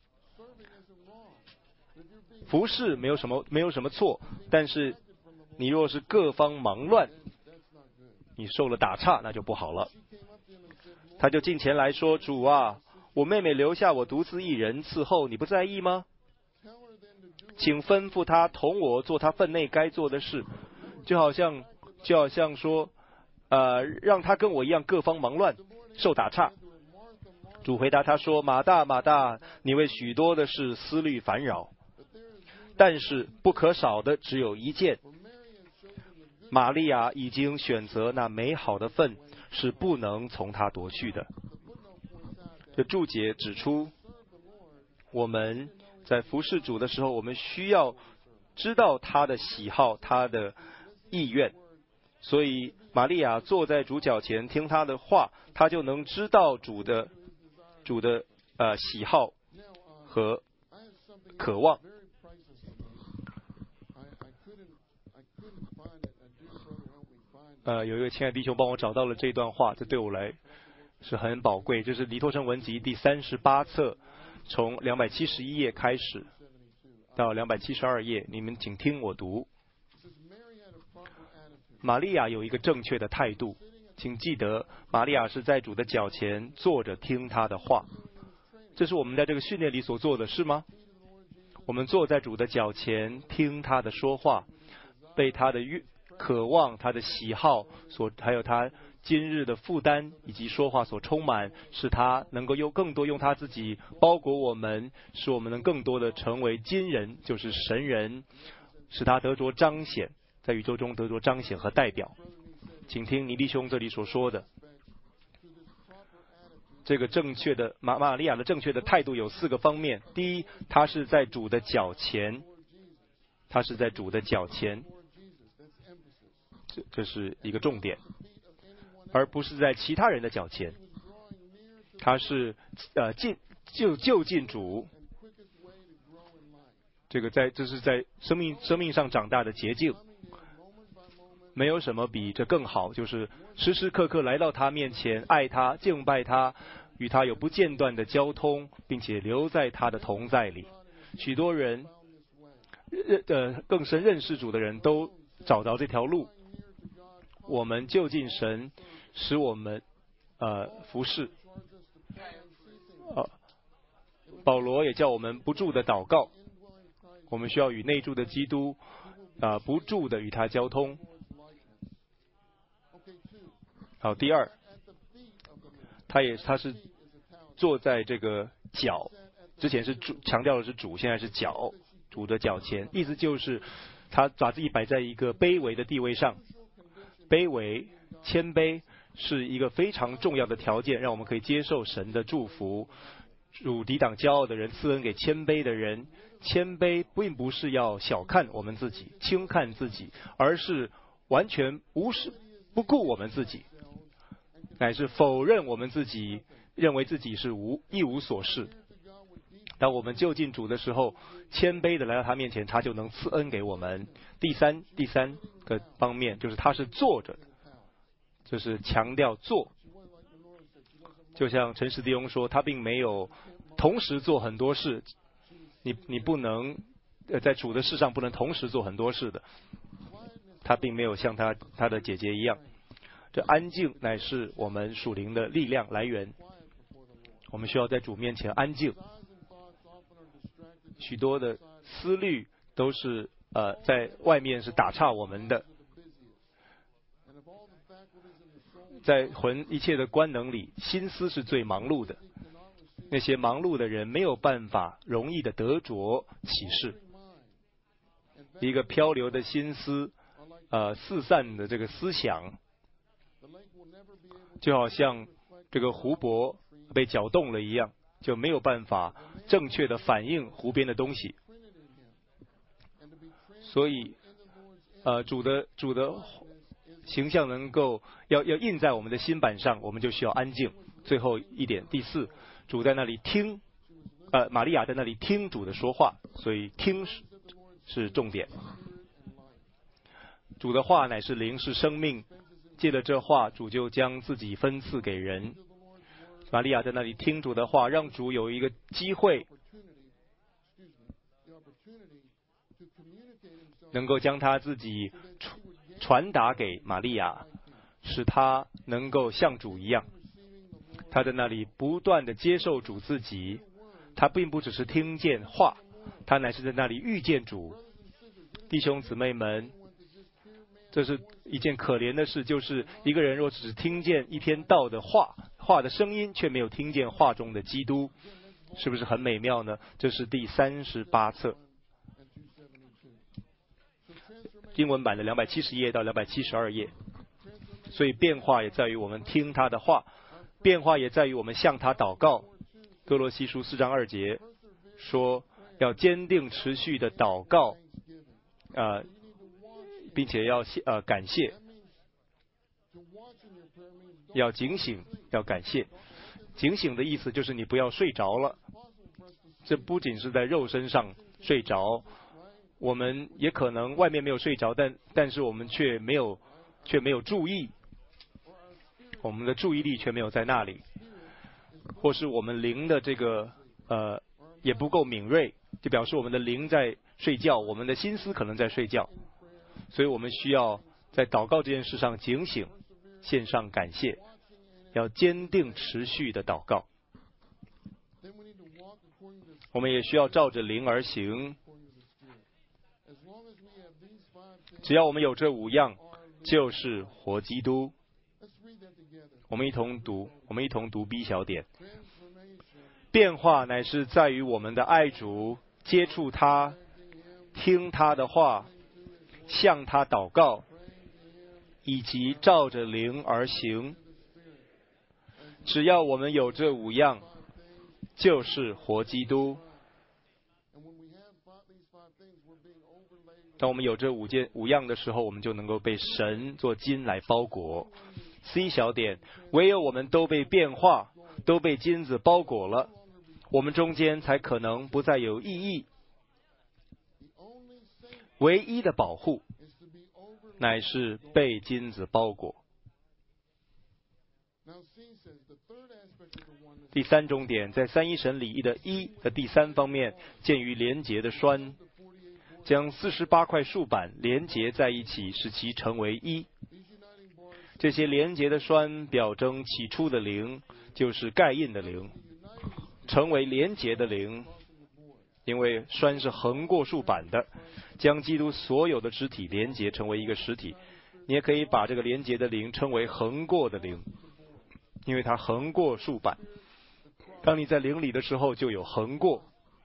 服侍没有什么错，但是你若是各方忙乱，你受了打岔，那就不好了。他就近前来说，主啊，我妹妹留下我独自一人伺候，你不在意吗？请吩咐他同我做他分内该做的事，就好像说让他跟我一样各方忙乱，受打岔。主回答他说，马大马大，你为许多的事思虑烦扰，但是不可少的只有一件。玛利亚已经选择那美好的份，是不能从他夺去的。这注解指出，我们在服侍主的时候，我们需要知道他的喜好，他的意愿。所以玛利亚坐在主脚前听他的话，他就能知道主的喜好和渴望。有一位亲爱的弟兄帮我找到了这段话，这对我来是很宝贵。这是《黎托生文集》第38册，从271页开始到272页，你们请听我读。玛利亚有一个正确的态度，请记得，玛利亚是在主的脚前坐着听他的话。这是我们在这个训练里所做的，是吗？我们坐在主的脚前听他的说话，被他的渴望、他的喜好还有他今日的负担以及说话所充满，使他能够更多用他自己包裹我们，使我们能更多的成为今人，就是神人，使他得着彰显，在宇宙中得着彰显和代表。请听尼弟兄这里所说的，这个正确的玛利亚的正确的态度有4个方面。第一，他是在主的脚前，他是在主的脚前，这是一个重点，而不是在其他人的脚前。他是就近主，这是在生命上长大的捷径。没有什么比这更好，就是时时刻刻来到他面前，爱他，敬拜他，与他有不间断的交通，并且留在他的同在里。许多人更深认识主的人都找到这条路。我们就近神，使我们服侍。保罗也叫我们不住的祷告，我们需要与内住的基督不住的与他交通。好，第二，他是坐在这个脚，之前是主强调的是主，现在是脚，主的脚前，意思就是他把自己摆在一个卑微的地位上。卑微、谦卑是一个非常重要的条件，让我们可以接受神的祝福。主抵挡骄傲的人，赐恩给谦卑的人。谦卑并不是要小看我们自己、轻看自己，而是完全不顾我们自己，乃是否认我们自己，认为自己是一无所事。当我们就近主的时候，谦卑的来到他面前，他就能赐恩给我们。第三个方面就是他是坐着的，就是强调坐。就像陈时弟兄说，他并没有同时做很多事，你不能在主的事上不能同时做很多事的。他并没有像他的姐姐一样。 这安静乃是我们属灵的力量来源。我们需要在主面前安静。许多的思虑都是在外面是打岔我们的，在魂一切的官能里，心思是最忙碌的。那些忙碌的人没有办法容易的得着启示。一个漂流的心思，四散的这个思想，就好像这个湖泊被搅动了一样，就没有办法正确的反映湖边的东西。所以，主的形象能够要印在我们的心板上，我们就需要安静。最后一点，第四，主在那里听，玛利亚在那里听主的说话，所以听是重点。主的话乃是灵，是生命，借着这话，主就将自己分赐给人。玛利亚在那里听主的话，让主有一个机会，能够将他自己传达给玛利亚，使他能够像主一样。他在那里不断的接受主自己，他并不只是听见话，他乃是在那里遇见主。弟兄姊妹们，这是一件可怜的事，就是一个人若只是听见一篇道的话的声音，却没有听见话中的基督，是不是很美妙呢？这是第38册英文版的270页到272页。所以变化也在于我们听他的话，变化也在于我们向他祷告。哥罗西书4章2节说，要坚定持续的祷告，并且要感谢，要警醒，要感谢。警醒的意思就是你不要睡着了。这不仅是在肉身上睡着，我们也可能外面没有睡着，但是我们却没有注意，我们的注意力却没有在那里，或是我们灵的这个也不够敏锐，就表示我们的灵在睡觉，我们的心思可能在睡觉。所以我们需要在祷告这件事上警醒，献上感谢，要坚定持续的祷告。我们也需要照着灵而行。只要我们有这5样，就是活基督。我们一同读 B 小点。变化乃是在于我们的爱主，接触他，听他的话，向他祷告，以及照着灵而行。只要我们有这5样，就是活基督。当我们有这5样的时候，我们就能够被神做金来包裹。C 小点，唯有我们都被变化，都被金子包裹了，我们中间才可能不再有异议。唯一的保护乃是被金子包裹。第3重点，在三一神礼仪的一的第3方面，鉴于连结的栓，将48块树板连结在一起，使其成为一。这些连结的栓表征起初的灵，就是盖印的灵，成为连结的灵。因为栓是横过树板的，将基督所有的肢体连结成为一个实体。你也可以把这个连结的灵称为横过的灵，因为它横过树板。当你在灵里的时候，就有横过，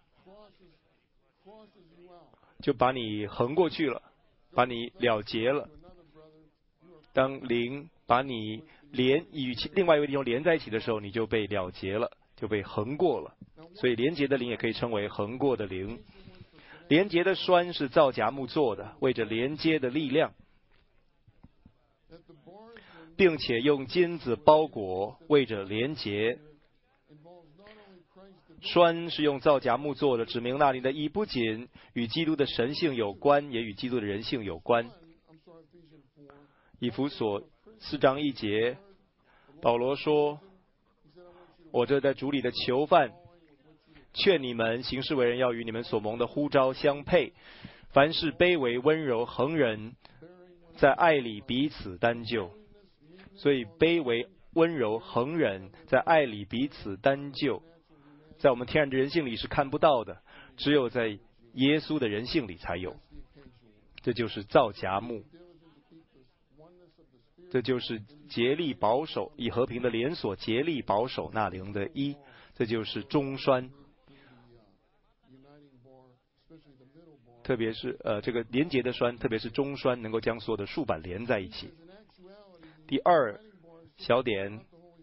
就把你横过去了，把你了结了。当灵把你与另外一个地方连在一起的时候，你就被了结了，就被横过了。所以连结的灵也可以称为横过的灵。连结的栓是造荚木做的，为着连接的力量，并且用金子包裹，为着连结。栓是用造荚木做的，指明那里的义不仅与基督的神性有关，也与基督的人性有关。以弗所4章1节，保罗说，我这在主里的囚犯，劝你们行事为人要与你们所蒙的呼召相配，凡事卑微温柔恒忍，在爱里彼此担救。 所以卑微、温柔、恒忍，在爱里彼此担救，在我们天然的人性里是看不到的，只有在耶稣的人性里才有。这就是造荚木，这就是竭力保守，以和平的连锁竭力保守那灵的一，这就是中栓。特别是这个连结的栓，特别是中栓，能够将所有的竖板连在一起。第二小点，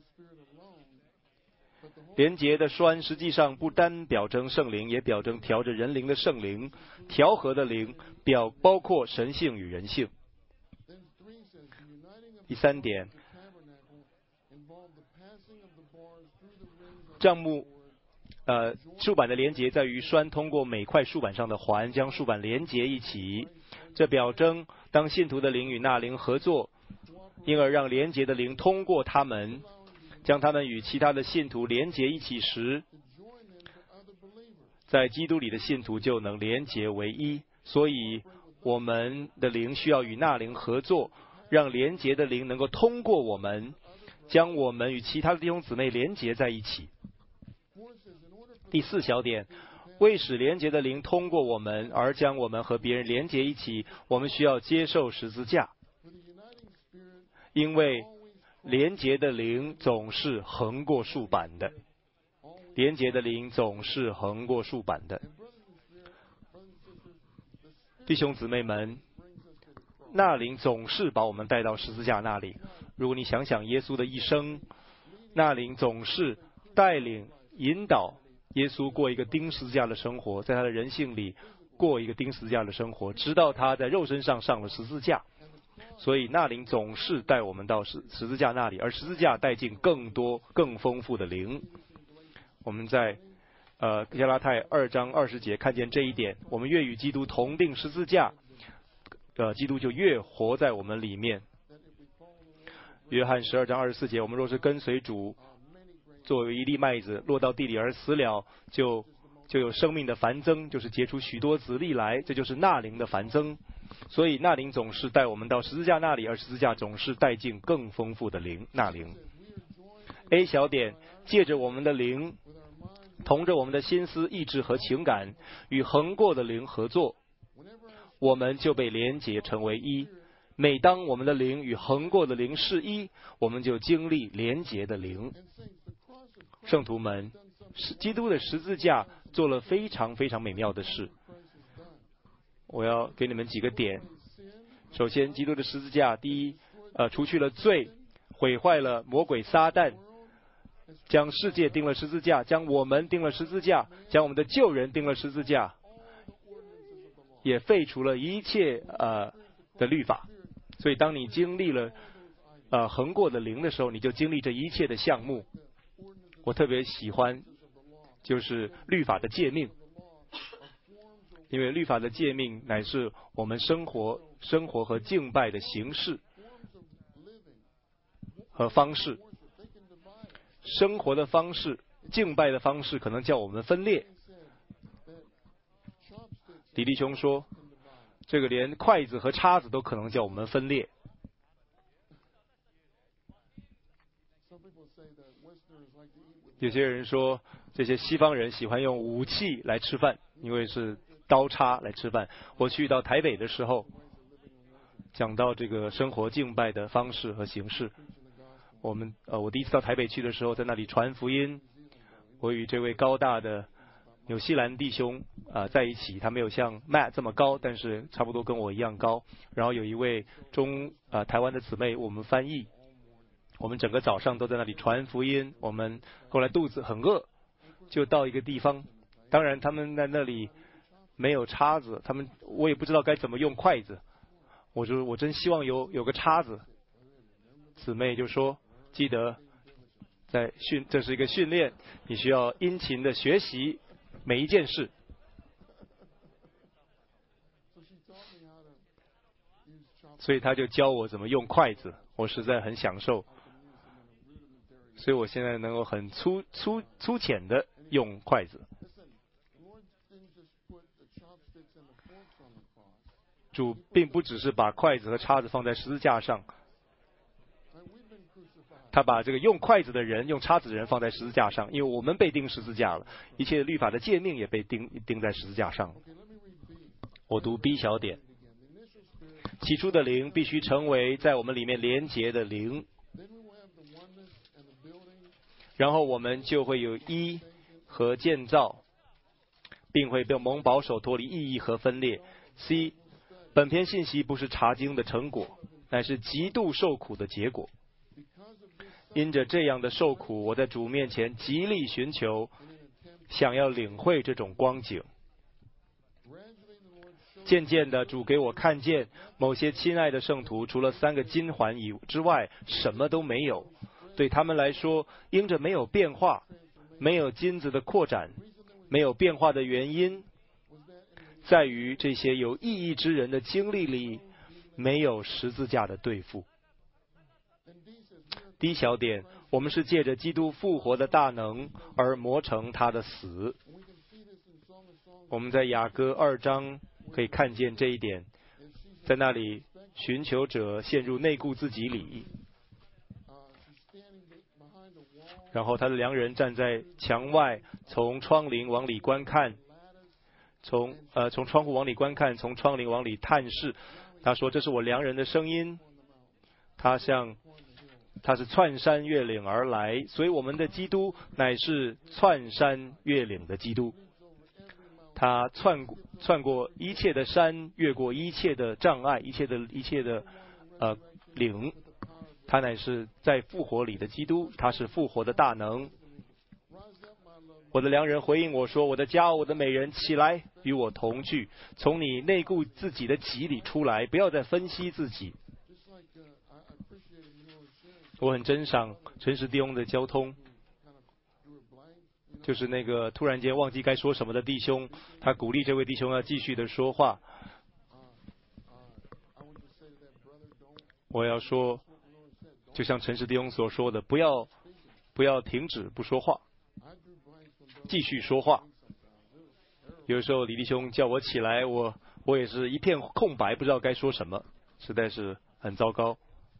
连结的栓实际上不单表征圣灵，也表征调着人灵的圣灵，调和的灵包括神性与人性。第三点，帐幕竖板的连结在于栓通过每块竖板上的环，将竖板连结一起。这表征当信徒的灵与那灵合作，因而让连结的灵通过他们，将他们与其他的信徒连结一起时，在基督里的信徒就能连结为一。所以我们的灵需要与那灵合作，让连结的灵能够通过我们，将我们与其他的弟兄姊妹连结在一起。第四小点，为使连结的灵通过我们而将我们和别人连结一起，我们需要接受十字架，因为连结的灵总是横过竖板的，连结的灵总是横过竖板的。弟兄姊妹们，那灵总是把我们带到十字架那里。如果你想想耶稣的一生，那灵总是带领引导耶稣过一个钉十字架的生活，在他的人性里过一个钉十字架的生活，直到他在肉身上上了十字架。所以那灵总是带我们到十字架那里，而十字架带进更多更丰富的灵。我们在加拉太2章20节看见这一点，我们越与基督同定十字架，基督就越活在我们里面。约翰12章24节，我们若是跟随主，作为一粒麦子落到地里而死了，就有生命的繁增，就是结出许多子粒来，这就是那灵的繁增。所以那灵总是带我们到十字架那里，而十字架总是带进更丰富的灵，那灵。A 小点，借着我们的灵，同着我们的心思、意志和情感，与横过的灵合作，我们就被连结成为一。每当我们的灵与横过的灵是一，我们就经历连结的灵。圣徒们，基督的十字架做了非常非常美妙的事。我要给你们几个点。首先，基督的十字架，第一，除去了罪，毁坏了魔鬼撒旦，将世界钉了十字架，将我们钉了十字架，将我们的旧人钉了十字架，也废除了一切的律法。所以当你经历了横过的灵的时候，你就经历这一切的项目。我特别喜欢就是律法的诫命，因为律法的诫命乃是我们生活和敬拜的形式和方式。生活的方式、敬拜的方式可能叫我们分裂。李弟兄说，这个连筷子和叉子都可能叫我们分裂。有些人说，这些西方人喜欢用武器来吃饭，因为是刀叉来吃饭。我去到台北的时候，讲到这个生活敬拜的方式和形式。我第一次到台北去的时候，在那里传福音。我与这位高大的纽西兰弟兄在一起，他没有像 Matt 这么高，但是差不多跟我一样高。然后有一位台湾的姊妹，我们翻译。我们整个早上都在那里传福音。我们后来肚子很饿，就到一个地方。当然他们在那里没有叉子，我也不知道该怎么用筷子。我真希望有个叉子。姊妹就说，记得这是一个训练，你需要殷勤的学习每一件事。所以他就教我怎么用筷子，我实在很享受。所以我现在能够很粗浅的用筷子。主并不只是把筷子和叉子放在十字架上， 他把这个用筷子的人、用叉子的人放在十字架上，因为我们被钉十字架了，一切律法的诫命也被钉在十字架上。我读 B 小点，起初的灵必须成为在我们里面连结的灵，然后我们就会有一和建造，并会被蒙保守脱离异议和分裂。C， 本篇信息不是查经的成果，乃是极度受苦的结果。因着这样的受苦，我在主面前极力寻求，想要领会这种光景。渐渐的，主给我看见，某些亲爱的圣徒除了3个金环之外，什么都没有。对他们来说，因着没有变化，没有金子的扩展，没有变化的原因，在于这些有意义之人的经历里，没有十字架的对付。D 小点，我们是借着基督复活的大能而磨成他的死。我们在雅歌2章可以看见这一点，在那里寻求者陷入内顾自己里，然后他的良人站在墙外，从窗棂往里观看，从窗户往里观看，从窗棂往里探视。他说：“这是我良人的声音。”他是窜山越岭而来，所以我们的基督乃是窜山越岭的基督。他窜过一切的山，越过一切的障碍，一切的岭。他乃是在复活里的基督，他是复活的大能。我的良人回应我说：“我的佳偶，我的美人，起来，与我同去，从你内顾自己的己里出来，不要再分析自己。”我很珍赏陈时弟兄的交通，就是那个突然间忘记该说什么的弟兄，他鼓励这位弟兄要继续的说话。我要说，就像陈时弟兄所说的，不要停止不说话，继续说话。有时候李弟兄叫我起来，我也是一片空白，不知道该说什么，实在是很糟糕。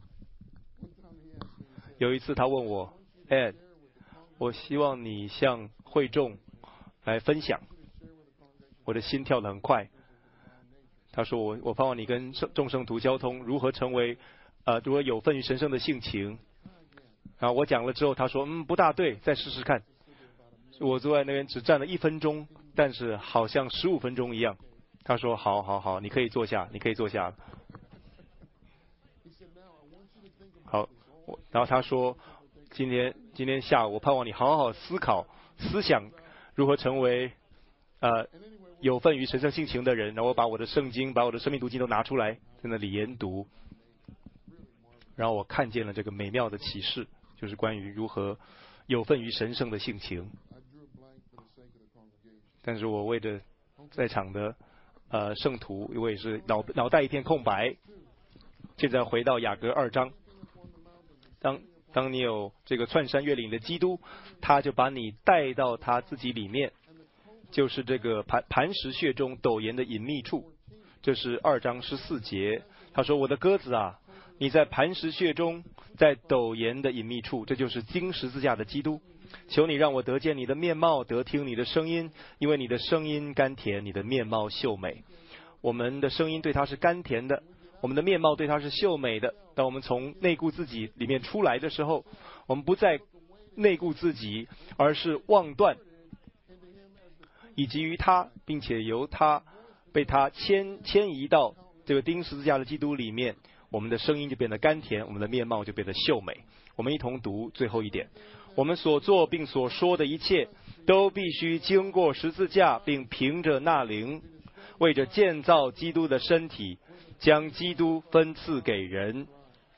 有一次他问我 ，Ed， 我希望你向会众来分享。我的心跳得很快。他说我盼望你跟众圣徒交通，如何成为如何有份于神圣的性情。然后我讲了之后，他说不大对，再试试看。我坐在那边只站了1分钟，但是好像15分钟一样。他说好，你可以坐下，你可以坐下。好。然后他说，今天下午我盼望你好好思考思想如何成为有份于神圣性情的人。然后我把我的圣经，把我的生命读经都拿出来，在那里研读。然后我看见了这个美妙的启示，就是关于如何有份于神圣的性情。但是我为着在场的圣徒，我也是脑袋一片空白。现在回到雅歌2章。当你有这个窜山越岭的基督，他就把你带到他自己里面，就是这个磐石穴中陡岩的隐秘处。这是2章14节。他说：“我的鸽子啊，你在磐石穴中，在陡岩的隐秘处，这就是钉十字架的基督。求你让我得见你的面貌，得听你的声音，因为你的声音甘甜，你的面貌秀美。”我们的声音对他是甘甜的，我们的面貌对他是秀美的。当我们从内顾自己里面出来的时候，我们不再内顾自己，而是忘断以及于他，并且由他被他迁移到这个钉十字架的基督里面，我们的声音就变得甘甜，我们的面貌就变得秀美。我们一同读最后一点：我们所做并所说的一切，都必须经过十字架，并凭着那灵，为着建造基督的身体，将基督分赐给人。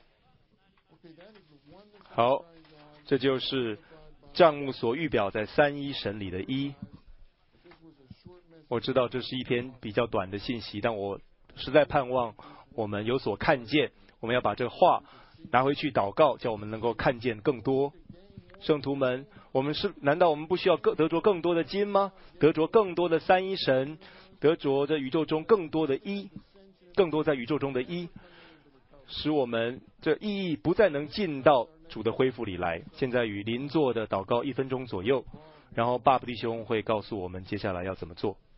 好，这就是帐幕所预表在三一神里的一。我知道这是一篇比较短的信息，但我实在盼望我们有所看见。我们要把这个话拿回去祷告，叫我们能够看见更多。圣徒们，难道我们不需要得着更多的金吗？得着更多的三一神，得着这宇宙中更多的一，更多在宇宙中的一。 使我们这意义不再能进到主的恢复里来。现在与邻座的祷告1分钟左右，然后巴布弟兄会告诉我们接下来要怎么做。